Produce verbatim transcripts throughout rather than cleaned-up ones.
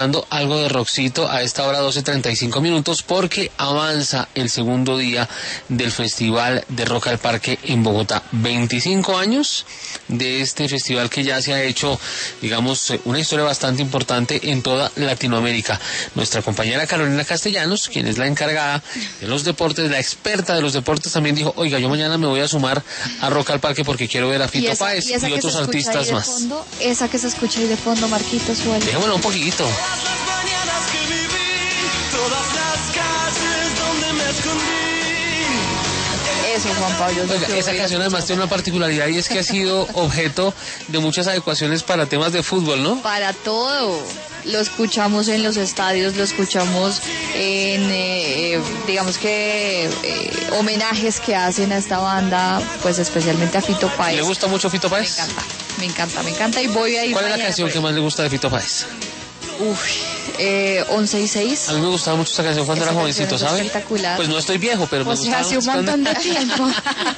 algo de rockcito a esta hora doce treinta y cinco minutos porque avanza el segundo día del Festival de Rock al Parque en Bogotá. veinticinco años de este festival que ya se ha hecho, digamos, una historia bastante importante en toda Latinoamérica. Nuestra compañera Carolina Castellanos, quien es la encargada de los deportes, la experta de los deportes, también dijo, oiga, yo mañana me voy a sumar a Rock al Parque porque quiero ver a Fito y esa, Páez y, y otros artistas más. Fondo, esa que se escucha ahí de fondo, Marquitos, suele. Dejémoslo un poquito. Todas las mañanas que viví, todas las calles donde me escondí. Eso, Juan Pablo. Oiga, esa canción además tiene una particularidad y es que ha sido objeto de muchas adecuaciones para temas de fútbol, ¿no? Para todo. Lo escuchamos en los estadios, lo escuchamos en, eh, digamos que, eh, homenajes que hacen a esta banda, pues especialmente a Fito Páez. ¿Le gusta mucho Fito Páez? Me encanta, me encanta, me encanta y voy a ir. ¿Cuál es la canción que más le gusta de Fito Páez? Uf, eh, once y seis. A mí me gustaba mucho esta canción cuando Esa era jovencito, ¿sabe? Espectacular. Pues no estoy viejo, pero pues me gustaba. Hace un montón de tiempo.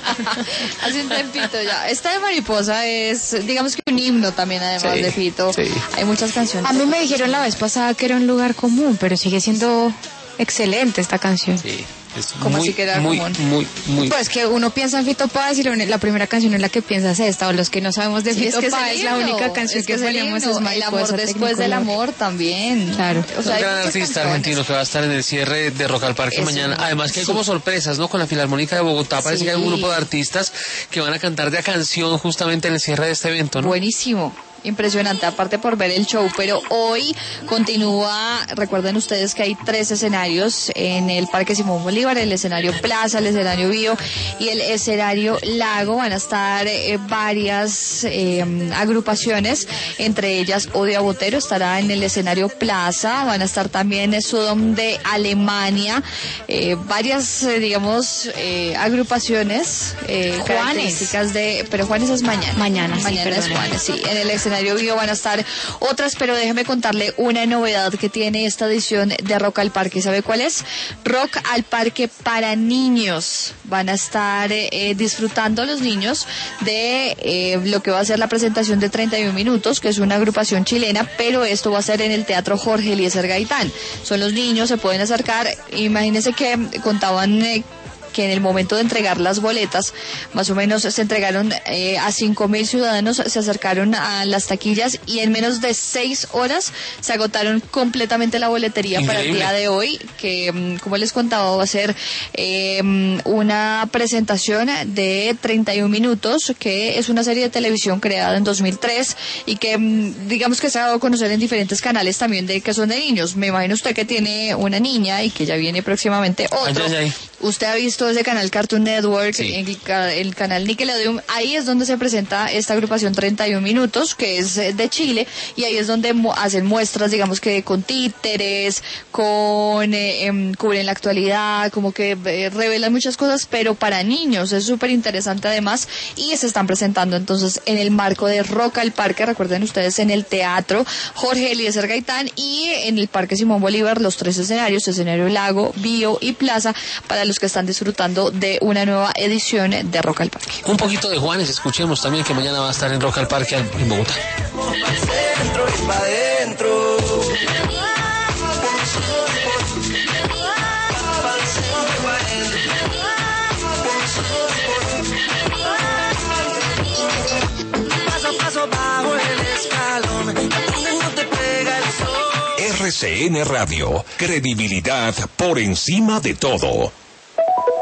Hace un tempito ya. Esta de Mariposa es, digamos que un himno también, además, sí, de Fito. Sí. Hay muchas canciones. A mí me dijeron la vez pasada que era un lugar común, pero sigue siendo excelente esta canción. Sí. Es como muy, así que era muy, común. muy, muy. Pues que uno piensa en Fito Páez y la primera canción en la que piensa es esta, o los que no sabemos de Sí, Fito es que Páez, es la himno, única canción es que, que ponemos es el amor después del amor también. Claro. O sea, un hay gran muchas artista canciones. argentino que va a estar en el cierre de Rock al Parque Eso, mañana. Además que hay sí. como sorpresas, ¿no? Con la Filarmónica de Bogotá parece Sí. que hay un grupo de artistas que van a cantar de a canción justamente en el cierre de este evento, ¿no? Buenísimo. Impresionante, aparte por ver el show, pero hoy continúa, recuerden ustedes que hay tres escenarios en el Parque Simón Bolívar, el escenario Plaza, el escenario Bío y el escenario Lago. Van a estar eh, varias eh, agrupaciones, entre ellas Odia Botero estará en el escenario Plaza, van a estar también Sodom de Alemania, eh, varias, eh, digamos, eh, agrupaciones eh, características de, pero Juanes es mañana. Mañana, sí, mañana es perdona. Juanes, sí, en el escenario Vivo van a estar otras, pero déjeme contarle una novedad que tiene esta edición de Rock al Parque. ¿Sabe cuál es? Rock al Parque para niños. Van a estar eh, disfrutando los niños de eh, lo que va a ser la presentación de treinta y un minutos, que es una agrupación chilena, pero esto va a ser en el Teatro Jorge Eliezer Gaitán. Son los niños, se pueden acercar. Imagínense que contaban eh, que en el momento de entregar las boletas, más o menos se entregaron eh, a cinco mil ciudadanos, se acercaron a las taquillas y en menos de seis horas se agotaron completamente la boletería. Increíble. Para el día de hoy, que como les contaba va a ser eh, una presentación de treinta y un minutos, que es una serie de televisión creada en dos mil tres y que digamos que se ha dado a conocer en diferentes canales también de que son de niños. Me imagino usted que tiene una niña y que ya viene próximamente otro. Ay, ay, ay. Usted ha visto ese canal Cartoon Network, sí. el, el canal Nickelodeon, ahí es donde se presenta esta agrupación treinta y un minutos, que es de Chile, y ahí es donde mu- hacen muestras, digamos que con títeres, con eh, eh, cubren la actualidad, como que eh, revelan muchas cosas, pero para niños, es súper interesante además, y se están presentando entonces en el marco de Rock al Parque, recuerden ustedes, en el Teatro Jorge Eliezer Gaitán y en el Parque Simón Bolívar, los tres escenarios, escenario Lago, Bío y Plaza, para los que están disfrutando de una nueva edición de Rock al Parque. Un poquito de Juanes, escuchemos también que mañana va a estar en Rock al Parque en Bogotá. R C N Radio, credibilidad por encima de todo.